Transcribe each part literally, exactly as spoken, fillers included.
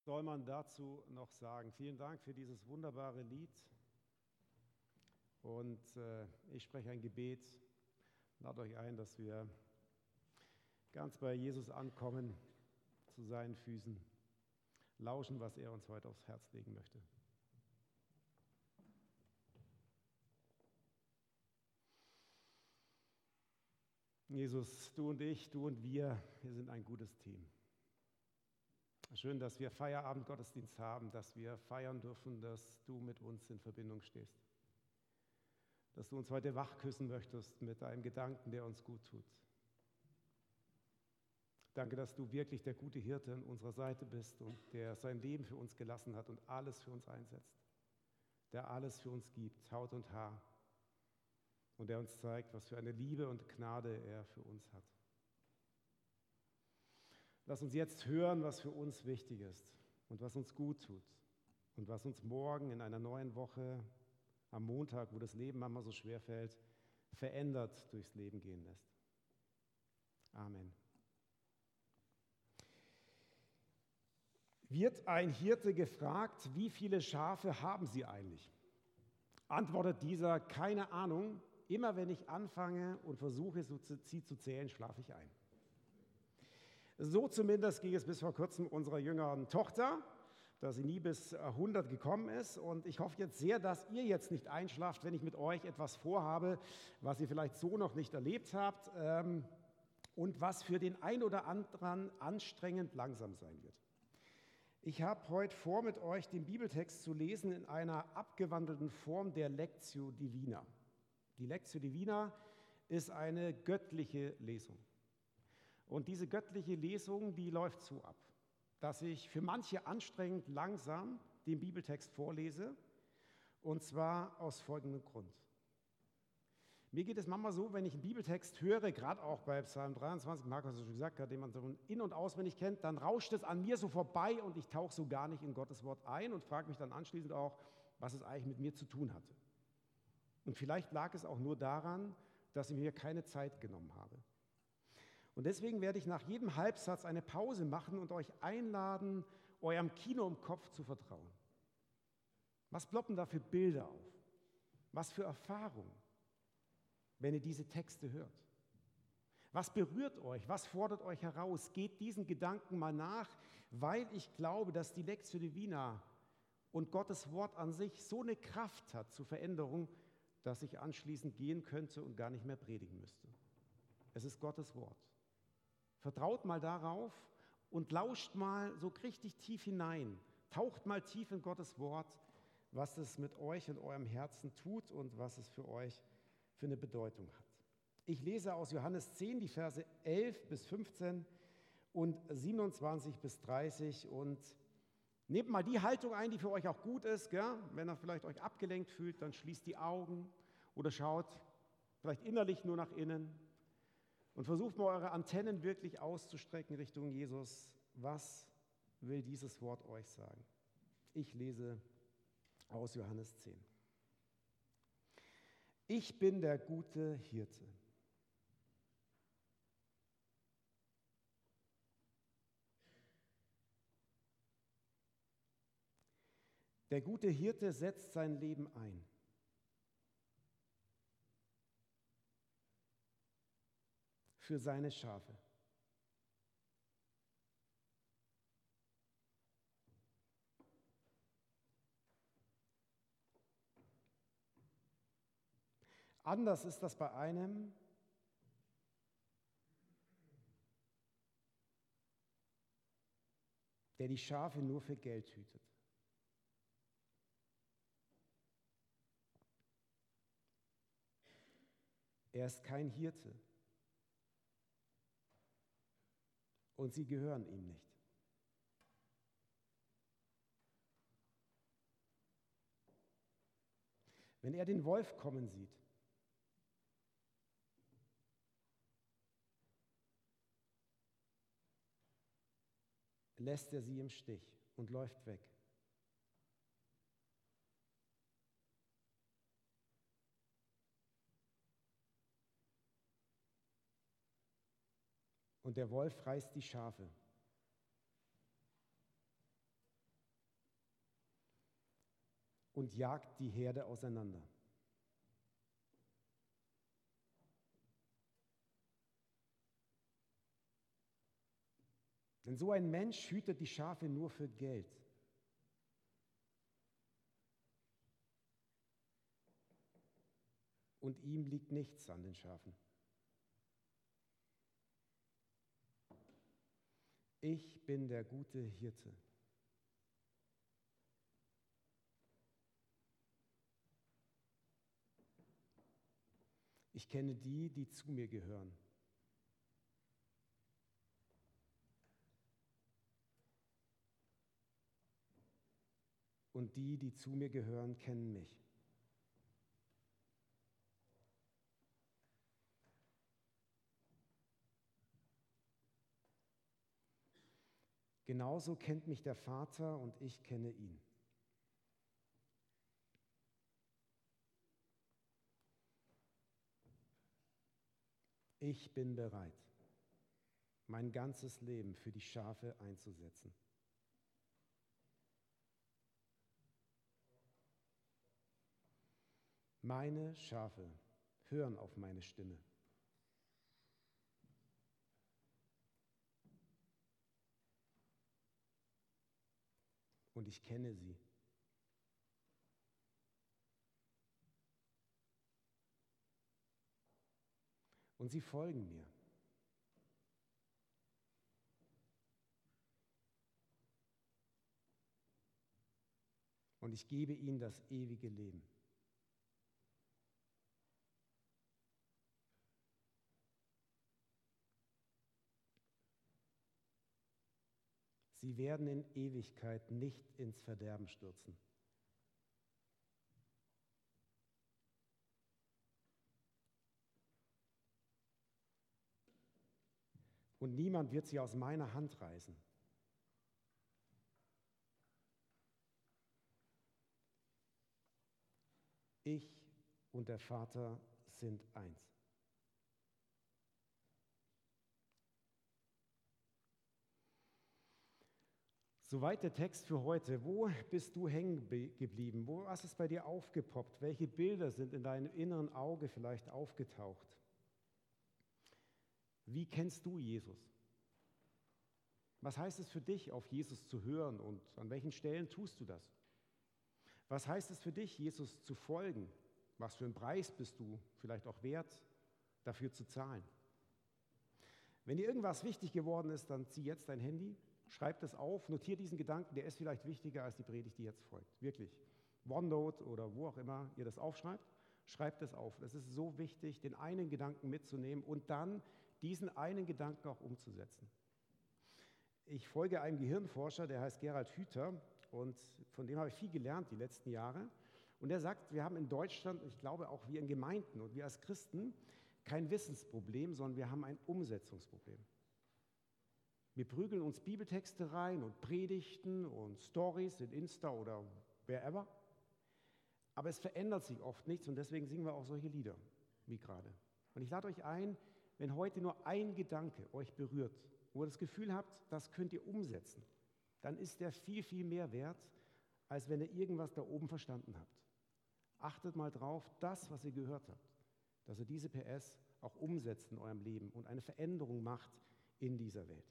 Soll man dazu noch sagen? Vielen Dank für dieses wunderbare Lied. Und äh, ich spreche ein Gebet. Lade euch ein, dass wir ganz bei Jesus ankommen, zu seinen Füßen, lauschen, was er uns heute aufs Herz legen möchte. Jesus, du und ich, du und wir, wir sind ein gutes Team. Schön, dass wir Feierabend-Gottesdienst haben, dass wir feiern dürfen, dass du mit uns in Verbindung stehst. Dass du uns heute wachküssen möchtest mit einem Gedanken, der uns gut tut. Danke, dass du wirklich der gute Hirte an unserer Seite bist und der sein Leben für uns gelassen hat und alles für uns einsetzt. Der alles für uns gibt, Haut und Haar. Und der uns zeigt, was für eine Liebe und Gnade er für uns hat. Lass uns jetzt hören, was für uns wichtig ist und was uns gut tut und was uns morgen in einer neuen Woche am Montag, wo das Leben manchmal so schwer fällt, verändert durchs Leben gehen lässt. Amen. Wird ein Hirte gefragt, wie viele Schafe haben Sie eigentlich? Antwortet dieser, keine Ahnung, immer wenn ich anfange und versuche, sie zu zählen, schlafe ich ein. So zumindest ging es bis vor kurzem unserer jüngeren Tochter, da sie nie bis hundert gekommen ist. Und ich hoffe jetzt sehr, dass ihr jetzt nicht einschlaft, wenn ich mit euch etwas vorhabe, was ihr vielleicht so noch nicht erlebt habt und was für den einen oder anderen anstrengend langsam sein wird. Ich habe heute vor, mit euch den Bibeltext zu lesen in einer abgewandelten Form der Lectio Divina. Die Lectio Divina ist eine göttliche Lesung. Und diese göttliche Lesung, die läuft so ab, dass ich für manche anstrengend langsam den Bibeltext vorlese, und zwar aus folgendem Grund. Mir geht es manchmal so, wenn ich einen Bibeltext höre, gerade auch bei Psalm dreiundzwanzig, Markus hat es schon gesagt, den man so in- und auswendig kennt, dann rauscht es an mir so vorbei und ich tauche so gar nicht in Gottes Wort ein und frage mich dann anschließend auch, was es eigentlich mit mir zu tun hatte. Und vielleicht lag es auch nur daran, dass ich mir keine Zeit genommen habe. Und deswegen werde ich nach jedem Halbsatz eine Pause machen und euch einladen, eurem Kino im Kopf zu vertrauen. Was ploppen da für Bilder auf? Was für Erfahrungen, wenn ihr diese Texte hört? Was berührt euch? Was fordert euch heraus? Geht diesen Gedanken mal nach, weil ich glaube, dass die Lectio Divina und Gottes Wort an sich so eine Kraft hat zur Veränderung, dass ich anschließend gehen könnte und gar nicht mehr predigen müsste. Es ist Gottes Wort. Vertraut mal darauf und lauscht mal so richtig tief hinein. Taucht mal tief in Gottes Wort, was es mit euch und eurem Herzen tut und was es für euch für eine Bedeutung hat. Ich lese aus Johannes zehn die Verse elf bis fünfzehn und siebenundzwanzig bis dreißig und nehmt mal die Haltung ein, die für euch auch gut ist. Gell? Wenn ihr vielleicht euch abgelenkt fühlt, dann schließt die Augen oder schaut vielleicht innerlich nur nach innen. Und versucht mal eure Antennen wirklich auszustrecken Richtung Jesus. Was will dieses Wort euch sagen? Ich lese aus Johannes zehn. Ich bin der gute Hirte. Der gute Hirte setzt sein Leben ein. Für seine Schafe. Anders ist das bei einem, der die Schafe nur für Geld hütet. Er ist kein Hirte. Und sie gehören ihm nicht. Wenn er den Wolf kommen sieht, lässt er sie im Stich und läuft weg. Und der Wolf reißt die Schafe und jagt die Herde auseinander. Denn so ein Mensch hütet die Schafe nur für Geld. Und ihm liegt nichts an den Schafen. Ich bin der gute Hirte. Ich kenne die, die zu mir gehören. Und die, die zu mir gehören, kennen mich. Genauso kennt mich der Vater und ich kenne ihn. Ich bin bereit, mein ganzes Leben für die Schafe einzusetzen. Meine Schafe hören auf meine Stimme. Und ich kenne sie. Und sie folgen mir. Und ich gebe ihnen das ewige Leben. Sie werden in Ewigkeit nicht ins Verderben stürzen. Und niemand wird sie aus meiner Hand reißen. Ich und der Vater sind eins. Soweit der Text für heute. Wo bist du hängen geblieben? Wo was ist bei dir aufgepoppt? Welche Bilder sind in deinem inneren Auge vielleicht aufgetaucht? Wie kennst du Jesus? Was heißt es für dich, auf Jesus zu hören und an welchen Stellen tust du das? Was heißt es für dich, Jesus zu folgen? Was für einen Preis bist du vielleicht auch wert, dafür zu zahlen? Wenn dir irgendwas wichtig geworden ist, dann zieh jetzt dein Handy, schreib das auf, notier diesen Gedanken, der ist vielleicht wichtiger als die Predigt, die jetzt folgt. Wirklich. OneNote oder wo auch immer ihr das aufschreibt, schreibt das auf. Es ist so wichtig, den einen Gedanken mitzunehmen und dann diesen einen Gedanken auch umzusetzen. Ich folge einem Gehirnforscher, der heißt Gerald Hüther und von dem habe ich viel gelernt die letzten Jahre. Und er sagt, wir haben in Deutschland, ich glaube auch wir in Gemeinden und wir als Christen, kein Wissensproblem, sondern wir haben ein Umsetzungsproblem. Wir prügeln uns Bibeltexte rein und Predigten und Stories in Insta oder wherever, aber es verändert sich oft nichts und deswegen singen wir auch solche Lieder wie gerade. Und ich lade euch ein, wenn heute nur ein Gedanke euch berührt, wo ihr das Gefühl habt, das könnt ihr umsetzen, dann ist der viel, viel mehr wert, als wenn ihr irgendwas da oben verstanden habt. Achtet mal drauf, das, was ihr gehört habt, dass ihr diese P S auch umsetzt in eurem Leben und eine Veränderung macht in dieser Welt.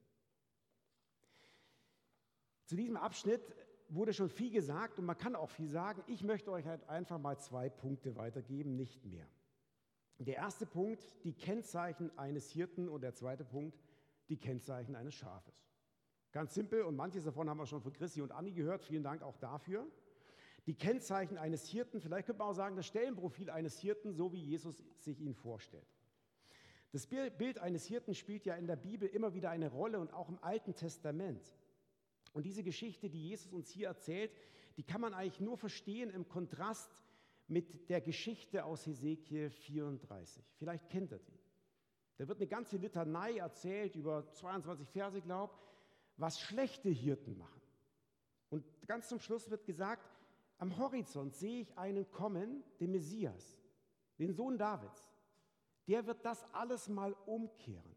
Zu diesem Abschnitt wurde schon viel gesagt und man kann auch viel sagen. Ich möchte euch halt einfach mal zwei Punkte weitergeben, nicht mehr. Der erste Punkt, die Kennzeichen eines Hirten und der zweite Punkt, die Kennzeichen eines Schafes. Ganz simpel und manches davon haben wir schon von Chrissy und Anni gehört. Vielen Dank auch dafür. Die Kennzeichen eines Hirten, vielleicht könnte man auch sagen, das Stellenprofil eines Hirten, so wie Jesus sich ihn vorstellt. Das Bild eines Hirten spielt ja in der Bibel immer wieder eine Rolle und auch im Alten Testament. Und diese Geschichte, die Jesus uns hier erzählt, die kann man eigentlich nur verstehen im Kontrast mit der Geschichte aus Hesekiel vierunddreißig. Vielleicht kennt ihr die. Da wird eine ganze Litanei erzählt, über zweiundzwanzig Verse, glaube ich, was schlechte Hirten machen. Und ganz zum Schluss wird gesagt, am Horizont sehe ich einen kommen, den Messias, den Sohn Davids. Der wird das alles mal umkehren.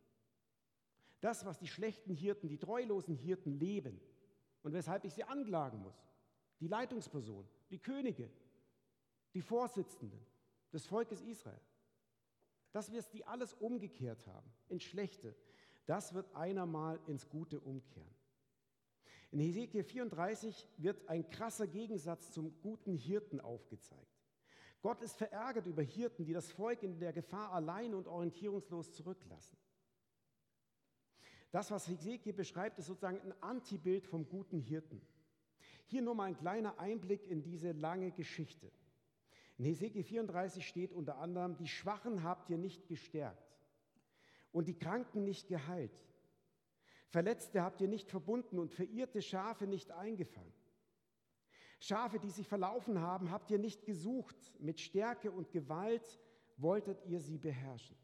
Das, was die schlechten Hirten, die treulosen Hirten leben und weshalb ich sie anklagen muss, die Leitungspersonen, die Könige, die Vorsitzenden des Volkes Israel. Dass wir es die alles umgekehrt haben, ins Schlechte, das wird einer mal ins Gute umkehren. In Hesekiel vierunddreißig wird ein krasser Gegensatz zum guten Hirten aufgezeigt. Gott ist verärgert über Hirten, die das Volk in der Gefahr allein und orientierungslos zurücklassen. Das, was Hesekiel beschreibt, ist sozusagen ein Antibild vom guten Hirten. Hier nur mal ein kleiner Einblick in diese lange Geschichte. In Hesekiel vierunddreißig steht unter anderem: Die Schwachen habt ihr nicht gestärkt und die Kranken nicht geheilt. Verletzte habt ihr nicht verbunden und verirrte Schafe nicht eingefangen. Schafe, die sich verlaufen haben, habt ihr nicht gesucht. Mit Stärke und Gewalt wolltet ihr sie beherrschen.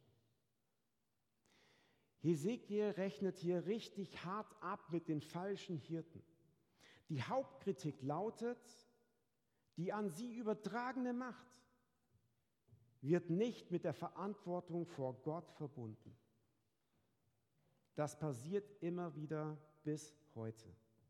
Hesekiel rechnet hier richtig hart ab mit den falschen Hirten. Die Hauptkritik lautet: Die an sie übertragene Macht wird nicht mit der Verantwortung vor Gott verbunden. Das passiert immer wieder bis heute.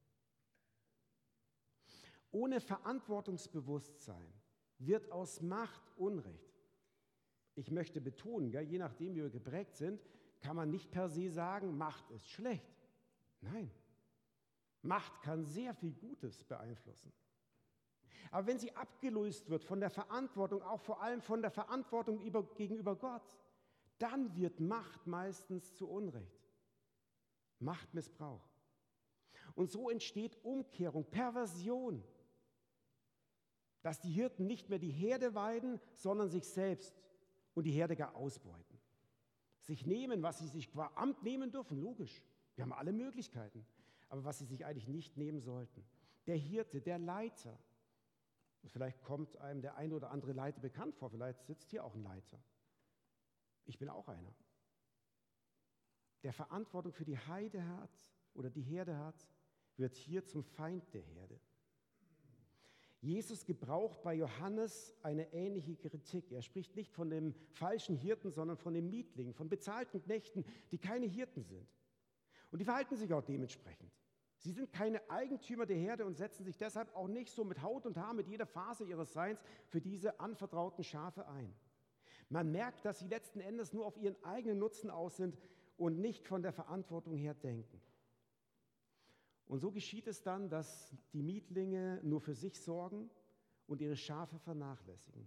Ohne Verantwortungsbewusstsein wird aus Macht Unrecht. Ich möchte betonen, ja, je nachdem, wie wir geprägt sind, kann man nicht per se sagen, Macht ist schlecht. Nein, Macht kann sehr viel Gutes beeinflussen. Aber wenn sie abgelöst wird von der Verantwortung, auch vor allem von der Verantwortung über, gegenüber Gott, dann wird Macht meistens zu Unrecht. Machtmissbrauch. Und so entsteht Umkehrung, Perversion, dass die Hirten nicht mehr die Herde weiden, sondern sich selbst und die Herde gar ausbeuten. Sich nehmen, was sie sich qua Amt nehmen dürfen, logisch. Wir haben alle Möglichkeiten. Aber was sie sich eigentlich nicht nehmen sollten. Der Hirte, der Leiter. Und vielleicht kommt einem der ein oder andere Leiter bekannt vor, vielleicht sitzt hier auch ein Leiter. Ich bin auch einer. Der Verantwortung für die Heide hat oder die Herde hat, wird hier zum Feind der Herde. Jesus gebraucht bei Johannes eine ähnliche Kritik. Er spricht nicht von dem falschen Hirten, sondern von den Mietlingen, von bezahlten Knechten, die keine Hirten sind. Und die verhalten sich auch dementsprechend. Sie sind keine Eigentümer der Herde und setzen sich deshalb auch nicht so mit Haut und Haar, mit jeder Phase ihres Seins für diese anvertrauten Schafe ein. Man merkt, dass sie letzten Endes nur auf ihren eigenen Nutzen aus sind und nicht von der Verantwortung her denken. Und so geschieht es dann, dass die Mietlinge nur für sich sorgen und ihre Schafe vernachlässigen.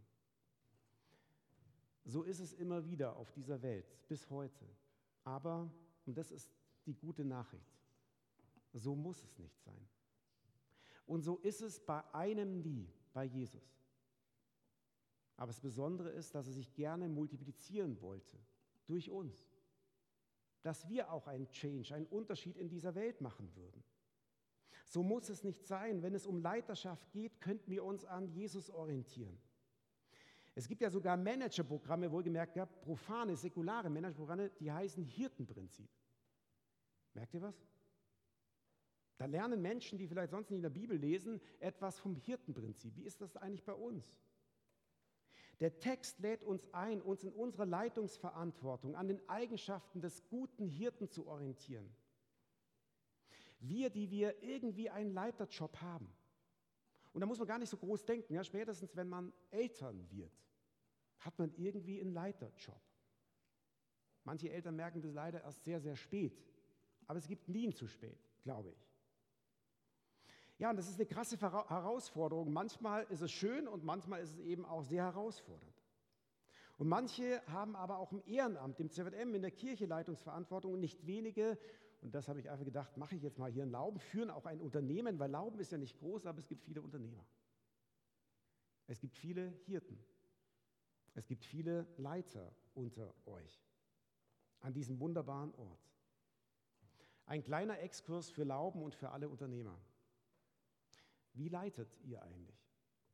So ist es immer wieder auf dieser Welt, bis heute. Aber, und das ist die gute Nachricht, so muss es nicht sein. Und so ist es bei einem nie, bei Jesus. Aber das Besondere ist, dass er sich gerne multiplizieren wollte, durch uns. Dass wir auch einen Change, einen Unterschied in dieser Welt machen würden. So muss es nicht sein. Wenn es um Leiterschaft geht, könnten wir uns an Jesus orientieren. Es gibt ja sogar Managerprogramme, wohlgemerkt, ja, profane, säkulare Managerprogramme, die heißen Hirtenprinzip. Merkt ihr was? Da lernen Menschen, die vielleicht sonst nicht in der Bibel lesen, etwas vom Hirtenprinzip. Wie ist das eigentlich bei uns? Der Text lädt uns ein, uns in unserer Leitungsverantwortung an den Eigenschaften des guten Hirten zu orientieren. Wir, die wir irgendwie einen Leiterjob haben. Und da muss man gar nicht so groß denken. Ja, spätestens, wenn man Eltern wird, hat man irgendwie einen Leiterjob. Manche Eltern merken das leider erst sehr, sehr spät. Aber es gibt nie ein zu spät, glaube ich. Ja, und das ist eine krasse Herausforderung. Manchmal ist es schön und manchmal ist es eben auch sehr herausfordernd. Und manche haben aber auch im Ehrenamt, im C V M, in der Kirche Leitungsverantwortung und nicht wenige, und das habe ich einfach gedacht, mache ich jetzt mal hier in Lauben, führen auch ein Unternehmen, weil Lauben ist ja nicht groß, aber es gibt viele Unternehmer. Es gibt viele Hirten. Es gibt viele Leiter unter euch an diesem wunderbaren Ort. Ein kleiner Exkurs für Lauben und für alle Unternehmer. Wie leitet ihr eigentlich?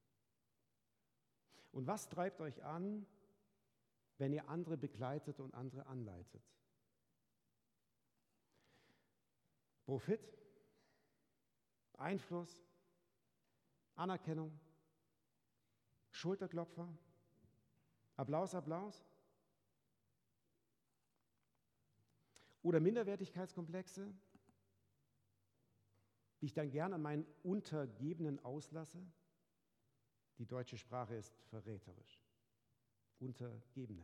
Und was treibt euch an, wenn ihr andere begleitet und andere anleitet? Profit? Einfluss? Anerkennung? Schulterklopfer? Applaus, Applaus? Oder Minderwertigkeitskomplexe? die ich dann gern an meinen Untergebenen auslasse? Die deutsche Sprache ist verräterisch. Untergebene.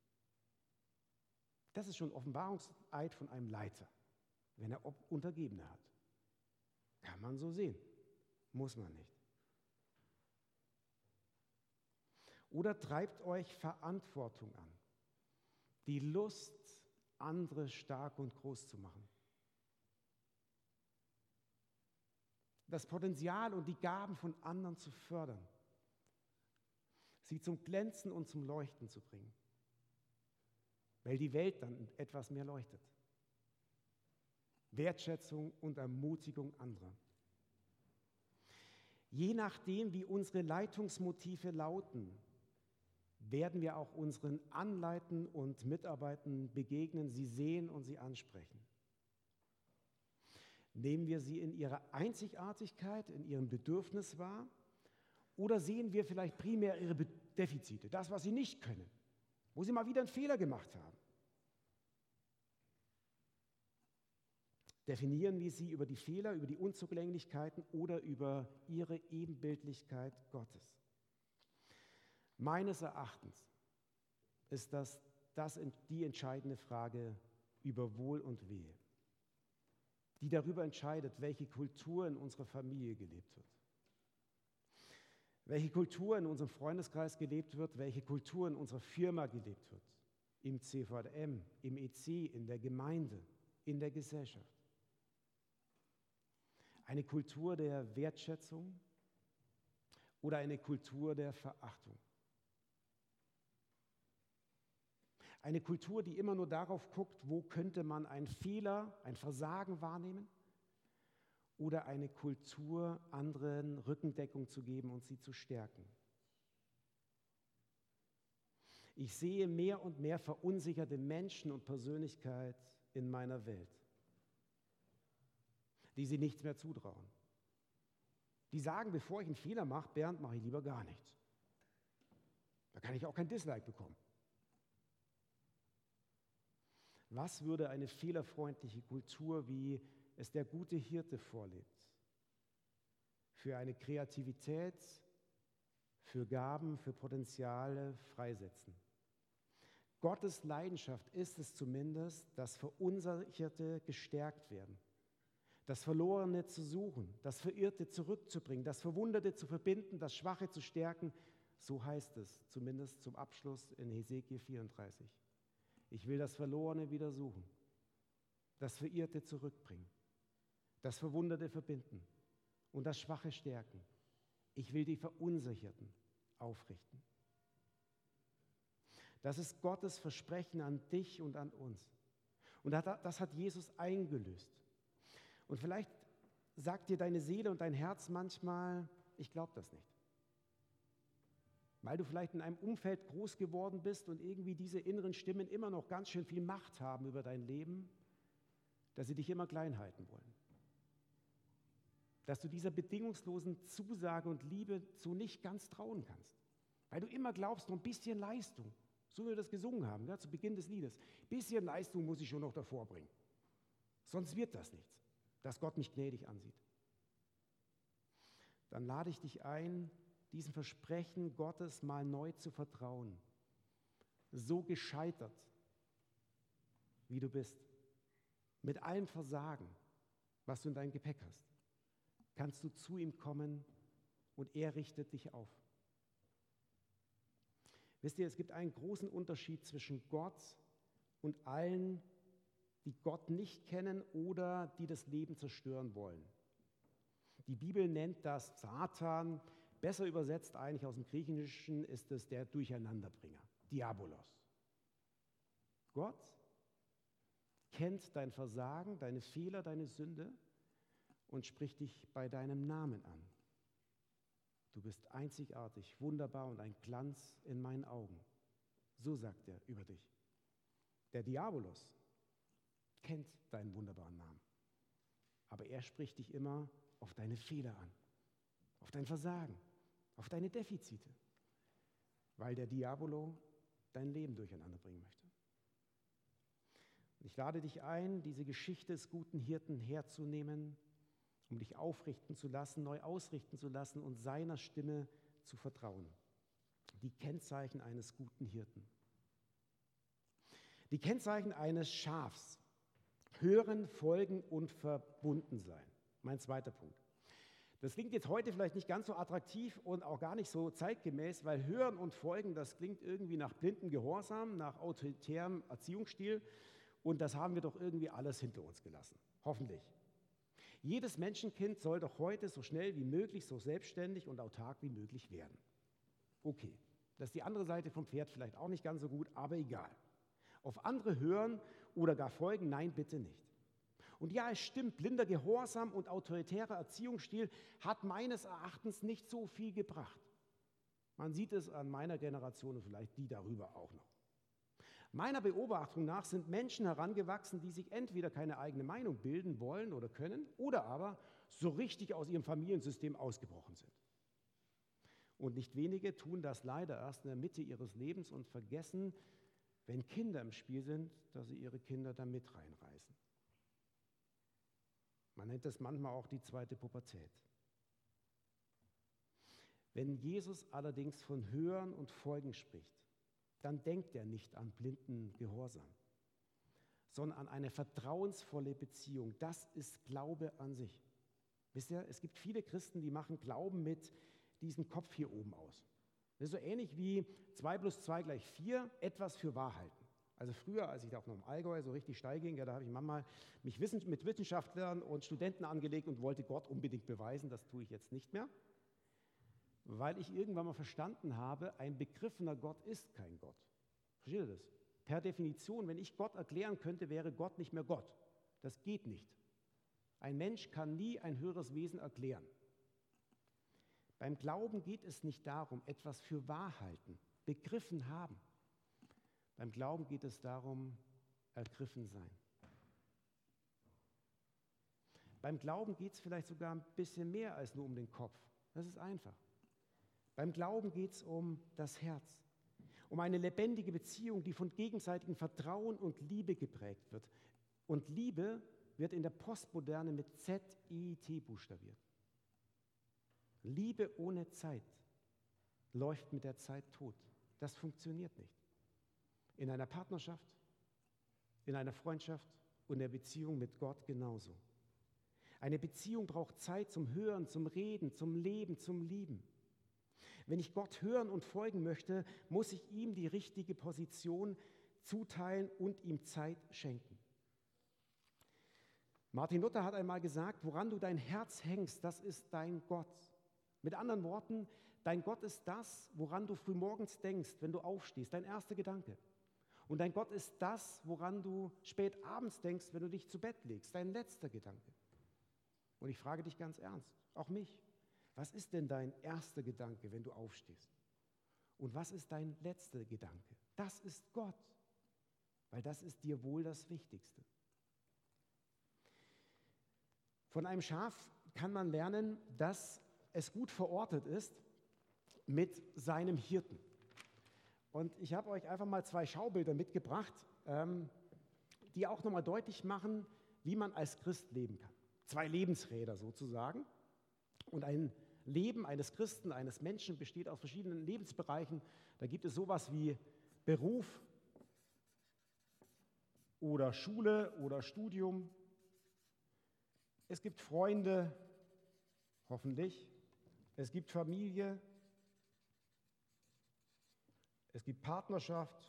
Das ist schon Offenbarungseid von einem Leiter, wenn er Untergebene hat. Kann man so sehen, muss man nicht. Oder treibt euch Verantwortung an, die Lust, andere stark und groß zu machen. Das Potenzial und die Gaben von anderen zu fördern, sie zum Glänzen und zum Leuchten zu bringen, weil die Welt dann etwas mehr leuchtet. Wertschätzung und Ermutigung anderer. Je nachdem, wie unsere Leitungsmotive lauten, werden wir auch unseren Anleitern und Mitarbeitern begegnen, sie sehen und sie ansprechen. Nehmen wir sie in ihrer Einzigartigkeit, in ihrem Bedürfnis wahr, oder sehen wir vielleicht primär ihre Defizite, das, was sie nicht können, wo sie mal wieder einen Fehler gemacht haben? Definieren wir sie über die Fehler, über die Unzulänglichkeiten oder über ihre Ebenbildlichkeit Gottes? Meines Erachtens ist das, das die entscheidende Frage über Wohl und Wehe, die darüber entscheidet, welche Kultur in unserer Familie gelebt wird, welche Kultur in unserem Freundeskreis gelebt wird, welche Kultur in unserer Firma gelebt wird, im C V M, im E C, in der Gemeinde, in der Gesellschaft. Eine Kultur der Wertschätzung oder eine Kultur der Verachtung? Eine Kultur, die immer nur darauf guckt, wo könnte man einen Fehler, ein Versagen wahrnehmen? Oder eine Kultur, anderen Rückendeckung zu geben und sie zu stärken? Ich sehe mehr und mehr verunsicherte Menschen und Persönlichkeit in meiner Welt, die sie nichts mehr zutrauen. Die sagen, bevor ich einen Fehler mache, Bernd, mache ich lieber gar nichts. Da kann ich auch kein Dislike bekommen. Was würde eine fehlerfreundliche Kultur, wie es der gute Hirte vorlebt, für eine Kreativität, für Gaben, für Potenziale freisetzen? Gottes Leidenschaft ist es zumindest, dass Verunsicherte gestärkt werden, das Verlorene zu suchen, das Verirrte zurückzubringen, das Verwundete zu verbinden, das Schwache zu stärken. So heißt es zumindest zum Abschluss in Hesekiel vierunddreißig. Ich will das Verlorene wieder suchen, das Verirrte zurückbringen, das Verwundete verbinden und das Schwache stärken. Ich will die Verunsicherten aufrichten. Das ist Gottes Versprechen an dich und an uns. Und das hat Jesus eingelöst. Und vielleicht sagt dir deine Seele und dein Herz manchmal, ich glaube das nicht. Weil du vielleicht in einem Umfeld groß geworden bist und irgendwie diese inneren Stimmen immer noch ganz schön viel Macht haben über dein Leben, dass sie dich immer klein halten wollen. Dass du dieser bedingungslosen Zusage und Liebe so nicht ganz trauen kannst. Weil du immer glaubst, noch ein bisschen Leistung, so wie wir das gesungen haben, ja, zu Beginn des Liedes, ein bisschen Leistung muss ich schon noch davor bringen. Sonst wird das nichts, dass Gott mich gnädig ansieht. Dann lade ich dich ein, diesem Versprechen Gottes mal neu zu vertrauen. So gescheitert, wie du bist, mit allem Versagen, was du in deinem Gepäck hast, kannst du zu ihm kommen und er richtet dich auf. Wisst ihr, es gibt einen großen Unterschied zwischen Gott und allen, die Gott nicht kennen oder die das Leben zerstören wollen. Die Bibel nennt das Satan, besser übersetzt eigentlich aus dem Griechischen ist es der Durcheinanderbringer, Diabolos. Gott kennt dein Versagen, deine Fehler, deine Sünde und spricht dich bei deinem Namen an. Du bist einzigartig, wunderbar und ein Glanz in meinen Augen. So sagt er über dich. Der Diabolos kennt deinen wunderbaren Namen, aber er spricht dich immer auf deine Fehler an, auf dein Versagen, auf deine Defizite, weil der Diabolo dein Leben durcheinander bringen möchte. Ich lade dich ein, diese Geschichte des guten Hirten herzunehmen um dich aufrichten zu lassen, neu ausrichten zu lassen und seiner Stimme zu vertrauen. Die Kennzeichen eines guten Hirten. Die Kennzeichen eines Schafs. Hören, folgen und verbunden sein. Mein zweiter Punkt. Das klingt jetzt heute vielleicht nicht ganz so attraktiv und auch gar nicht so zeitgemäß, weil Hören und Folgen, das klingt irgendwie nach blindem Gehorsam, nach autoritärem Erziehungsstil und das haben wir doch irgendwie alles hinter uns gelassen. Hoffentlich. Jedes Menschenkind soll doch heute so schnell wie möglich, so selbstständig und autark wie möglich werden. Okay, das ist die andere Seite vom Pferd vielleicht auch nicht ganz so gut, aber egal. Auf andere hören oder gar folgen, nein, bitte nicht. Und ja, es stimmt, blinder Gehorsam und autoritärer Erziehungsstil hat meines Erachtens nicht so viel gebracht. Man sieht es an meiner Generation und vielleicht die darüber auch noch. Meiner Beobachtung nach sind Menschen herangewachsen, die sich entweder keine eigene Meinung bilden wollen oder können oder aber so richtig aus ihrem Familiensystem ausgebrochen sind. Und nicht wenige tun das leider erst in der Mitte ihres Lebens und vergessen, wenn Kinder im Spiel sind, dass sie ihre Kinder da mit reinreißen. Man nennt das manchmal auch die zweite Pubertät. Wenn Jesus allerdings von Hören und Folgen spricht, dann denkt er nicht an blinden Gehorsam, sondern an eine vertrauensvolle Beziehung. Das ist Glaube an sich. Wisst ihr, es gibt viele Christen, die machen Glauben mit diesem Kopf hier oben aus. Das ist so ähnlich wie zwei plus zwei gleich vier, etwas für wahr halten. Also früher, als ich auch noch im Allgäu so richtig steil ging, ja, da habe ich manchmal mich mit Wissenschaftlern und Studenten angelegt und wollte Gott unbedingt beweisen. Das tue ich jetzt nicht mehr, weil ich irgendwann mal verstanden habe, ein begriffener Gott ist kein Gott. Versteht ihr das? Per Definition, wenn ich Gott erklären könnte, wäre Gott nicht mehr Gott. Das geht nicht. Ein Mensch kann nie ein höheres Wesen erklären. Beim Glauben geht es nicht darum, etwas für wahr halten, begriffen haben. Beim Glauben geht es darum, ergriffen sein. Beim Glauben geht es vielleicht sogar ein bisschen mehr als nur um den Kopf. Das ist einfach. Beim Glauben geht es um das Herz, um eine lebendige Beziehung, die von gegenseitigem Vertrauen und Liebe geprägt wird. Und Liebe wird in der Postmoderne mit Z I T buchstabiert. Liebe ohne Zeit läuft mit der Zeit tot. Das funktioniert nicht. In einer Partnerschaft, in einer Freundschaft und in der Beziehung mit Gott genauso. Eine Beziehung braucht Zeit zum Hören, zum Reden, zum Leben, zum Lieben. Wenn ich Gott hören und folgen möchte, muss ich ihm die richtige Position zuteilen und ihm Zeit schenken. Martin Luther hat einmal gesagt, woran du dein Herz hängst, das ist dein Gott. Mit anderen Worten, dein Gott ist das, woran du frühmorgens denkst, wenn du aufstehst, dein erster Gedanke. Und dein Gott ist das, woran du spät abends denkst, wenn du dich zu Bett legst, dein letzter Gedanke. Und ich frage dich ganz ernst, auch mich, was ist denn dein erster Gedanke, wenn du aufstehst? Und was ist dein letzter Gedanke? Das ist Gott, weil das ist dir wohl das Wichtigste. Von einem Schaf kann man lernen, dass es gut verortet ist mit seinem Hirten. Und ich habe euch einfach mal zwei Schaubilder mitgebracht, ähm, die auch nochmal deutlich machen, wie man als Christ leben kann. Zwei Lebensräder sozusagen. Und ein Leben eines Christen, eines Menschen besteht aus verschiedenen Lebensbereichen. Da gibt es sowas wie Beruf oder Schule oder Studium. Es gibt Freunde, hoffentlich. Es gibt Familie. Es gibt Partnerschaft.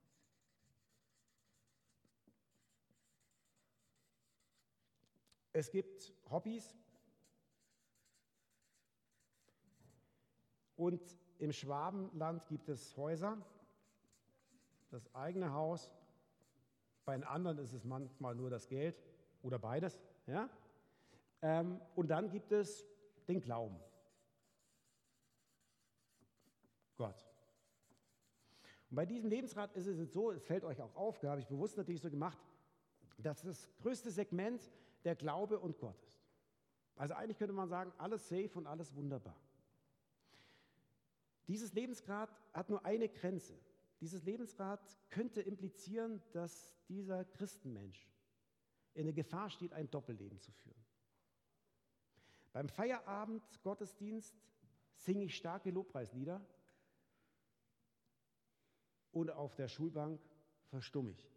Es gibt Hobbys. Und im Schwabenland gibt es Häuser, das eigene Haus. Bei den anderen ist es manchmal nur das Geld oder beides. Ja? Ähm, und dann gibt es den Glauben. Gott. Und bei diesem Lebensrat ist es jetzt so, es fällt euch auch auf, da habe ich bewusst natürlich so gemacht, dass das größte Segment der Glaube und Gott ist. Also eigentlich könnte man sagen, alles safe und alles wunderbar. Dieses Lebensgrad hat nur eine Grenze. Dieses Lebensgrad könnte implizieren, dass dieser Christenmensch in der Gefahr steht, ein Doppelleben zu führen. Beim Feierabend Gottesdienst singe ich starke Lobpreislieder und auf der Schulbank verstumme ich.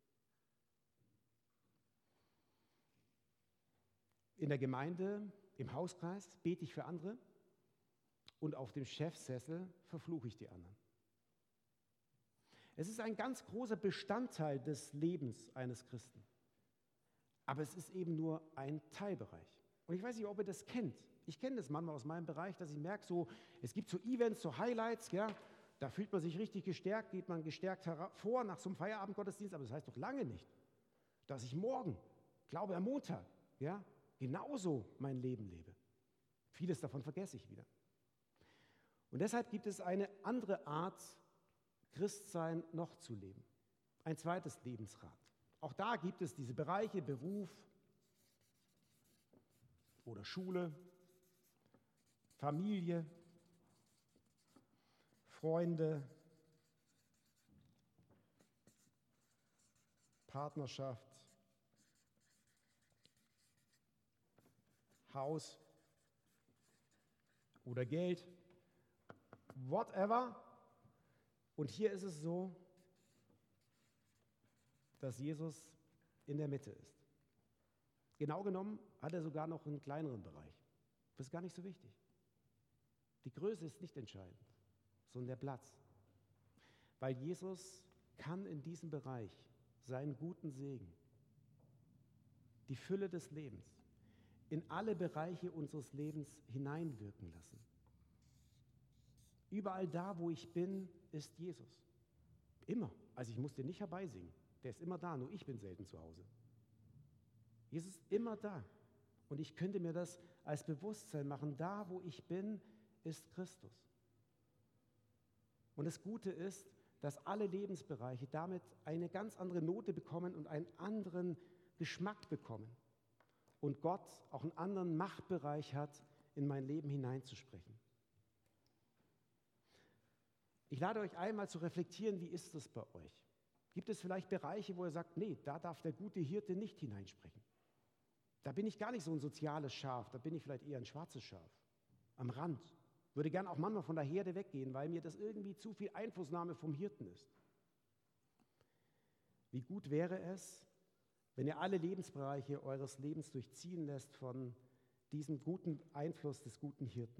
In der Gemeinde, im Hauskreis bete ich für andere und auf dem Chefsessel verfluche ich die anderen. Es ist ein ganz großer Bestandteil des Lebens eines Christen. Aber es ist eben nur ein Teilbereich. Und ich weiß nicht, ob ihr das kennt. Ich kenne das manchmal aus meinem Bereich, dass ich merke, so, es gibt so Events, so Highlights, ja, da fühlt man sich richtig gestärkt, geht man gestärkt hervor nach so einem Feierabendgottesdienst, aber das heißt doch lange nicht, dass ich morgen, glaube am Montag, ja, genauso mein Leben lebe. Vieles davon vergesse ich wieder. Und deshalb gibt es eine andere Art, Christsein noch zu leben. Ein zweites Lebensrad. Auch da gibt es diese Bereiche, Beruf oder Schule, Familie, Freunde, Partnerschaft, Haus oder Geld, whatever. Und hier ist es so, dass Jesus in der Mitte ist. Genau genommen hat er sogar noch einen kleineren Bereich. Das ist gar nicht so wichtig. Die Größe ist nicht entscheidend, sondern der Platz. Weil Jesus kann in diesem Bereich seinen guten Segen, die Fülle des Lebens, in alle Bereiche unseres Lebens hineinwirken lassen. Überall da, wo ich bin, ist Jesus. Immer. Also ich muss den nicht herbeisingen. Der ist immer da, nur ich bin selten zu Hause. Jesus ist immer da. Und ich könnte mir das als Bewusstsein machen. Da, wo ich bin, ist Christus. Und das Gute ist, dass alle Lebensbereiche damit eine ganz andere Note bekommen und einen anderen Geschmack bekommen. Und Gott auch einen anderen Machtbereich hat, in mein Leben hineinzusprechen. Ich lade euch ein, mal zu reflektieren, wie ist es bei euch? Gibt es vielleicht Bereiche, wo ihr sagt, nee, da darf der gute Hirte nicht hineinsprechen? Da bin ich gar nicht so ein soziales Schaf, da bin ich vielleicht eher ein schwarzes Schaf, am Rand. Würde gern auch manchmal von der Herde weggehen, weil mir das irgendwie zu viel Einflussnahme vom Hirten ist. Wie gut wäre es, wenn ihr alle Lebensbereiche eures Lebens durchziehen lässt von diesem guten Einfluss des guten Hirten.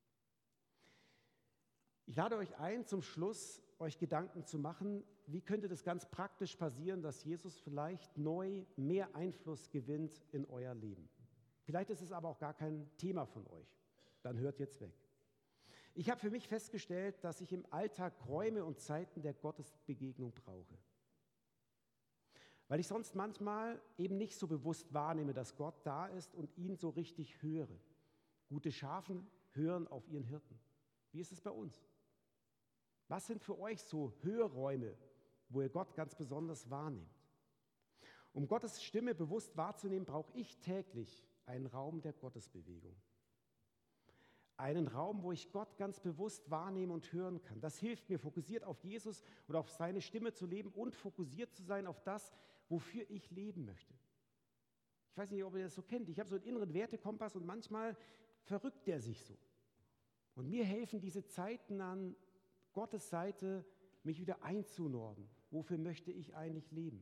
Ich lade euch ein, zum Schluss euch Gedanken zu machen, wie könnte das ganz praktisch passieren, dass Jesus vielleicht neu mehr Einfluss gewinnt in euer Leben. Vielleicht ist es aber auch gar kein Thema von euch. Dann hört jetzt weg. Ich habe für mich festgestellt, dass ich im Alltag Räume und Zeiten der Gottesbegegnung brauche. Weil ich sonst manchmal eben nicht so bewusst wahrnehme, dass Gott da ist und ihn so richtig höre. Gute Schafe hören auf ihren Hirten. Wie ist es bei uns? Was sind für euch so Hörräume, wo ihr Gott ganz besonders wahrnehmt? Um Gottes Stimme bewusst wahrzunehmen, brauche ich täglich einen Raum der Gottesbewegung. Einen Raum, wo ich Gott ganz bewusst wahrnehmen und hören kann. Das hilft mir, fokussiert auf Jesus und auf seine Stimme zu leben und fokussiert zu sein auf das, wofür ich leben möchte. Ich weiß nicht, ob ihr das so kennt. Ich habe so einen inneren Wertekompass und manchmal verrückt der sich so. Und mir helfen diese Zeiten an Gottes Seite, mich wieder einzunorden. Wofür möchte ich eigentlich leben?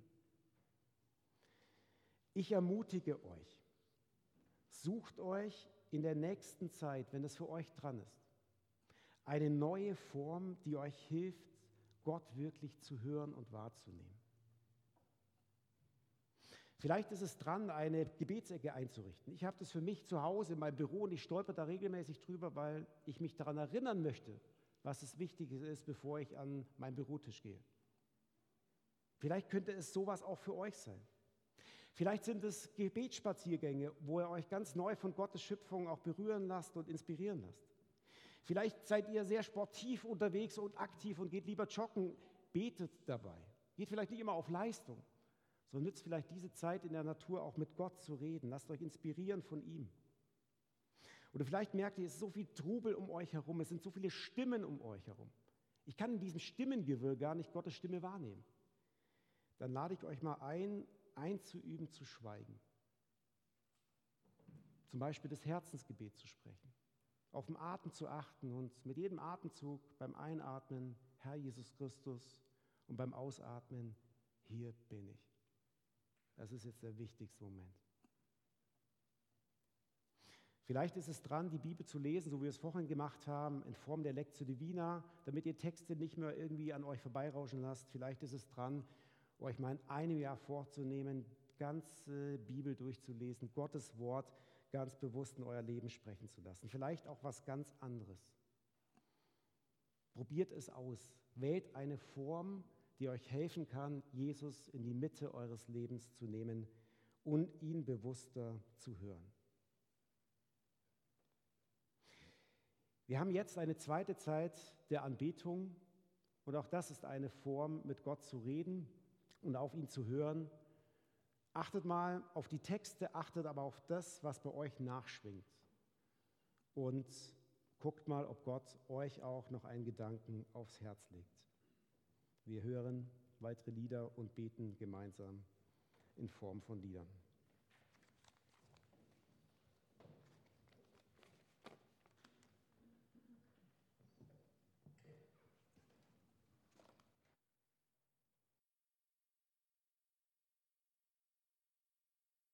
Ich ermutige euch, sucht euch in der nächsten Zeit, wenn es für euch dran ist, eine neue Form, die euch hilft, Gott wirklich zu hören und wahrzunehmen. Vielleicht ist es dran, eine Gebetsecke einzurichten. Ich habe das für mich zu Hause in meinem Büro und ich stolper da regelmäßig drüber, weil ich mich daran erinnern möchte, was das Wichtige ist, bevor ich an meinen Bürotisch gehe. Vielleicht könnte es sowas auch für euch sein. Vielleicht sind es Gebetsspaziergänge, wo ihr euch ganz neu von Gottes Schöpfung auch berühren lasst und inspirieren lasst. Vielleicht seid ihr sehr sportiv unterwegs und aktiv und geht lieber joggen, betet dabei. Geht vielleicht nicht immer auf Leistung, sondern nützt vielleicht diese Zeit in der Natur auch mit Gott zu reden. Lasst euch inspirieren von ihm. Oder vielleicht merkt ihr, es ist so viel Trubel um euch herum, es sind so viele Stimmen um euch herum. Ich kann in diesem Stimmengewirr gar nicht Gottes Stimme wahrnehmen. Dann lade ich euch mal ein, einzuüben, zu schweigen. zum Beispiel das Herzensgebet zu sprechen, auf den Atem zu achten und mit jedem Atemzug beim Einatmen, Herr Jesus Christus, und beim Ausatmen, hier bin ich. Das ist jetzt der wichtigste Moment. Vielleicht ist es dran, die Bibel zu lesen, so wie wir es vorhin gemacht haben, in Form der Lectio Divina, damit ihr Texte nicht mehr irgendwie an euch vorbeirauschen lasst. Vielleicht ist es dran, euch mal in einem Jahr vorzunehmen, ganze Bibel durchzulesen, Gottes Wort ganz bewusst in euer Leben sprechen zu lassen. Vielleicht auch was ganz anderes. Probiert es aus. Wählt eine Form, die euch helfen kann, Jesus in die Mitte eures Lebens zu nehmen und ihn bewusster zu hören. Wir haben jetzt eine zweite Zeit der Anbetung und auch das ist eine Form, mit Gott zu reden und auf ihn zu hören. Achtet mal auf die Texte, achtet aber auf das, was bei euch nachschwingt. Und guckt mal, ob Gott euch auch noch einen Gedanken aufs Herz legt. Wir hören weitere Lieder und beten gemeinsam in Form von Liedern.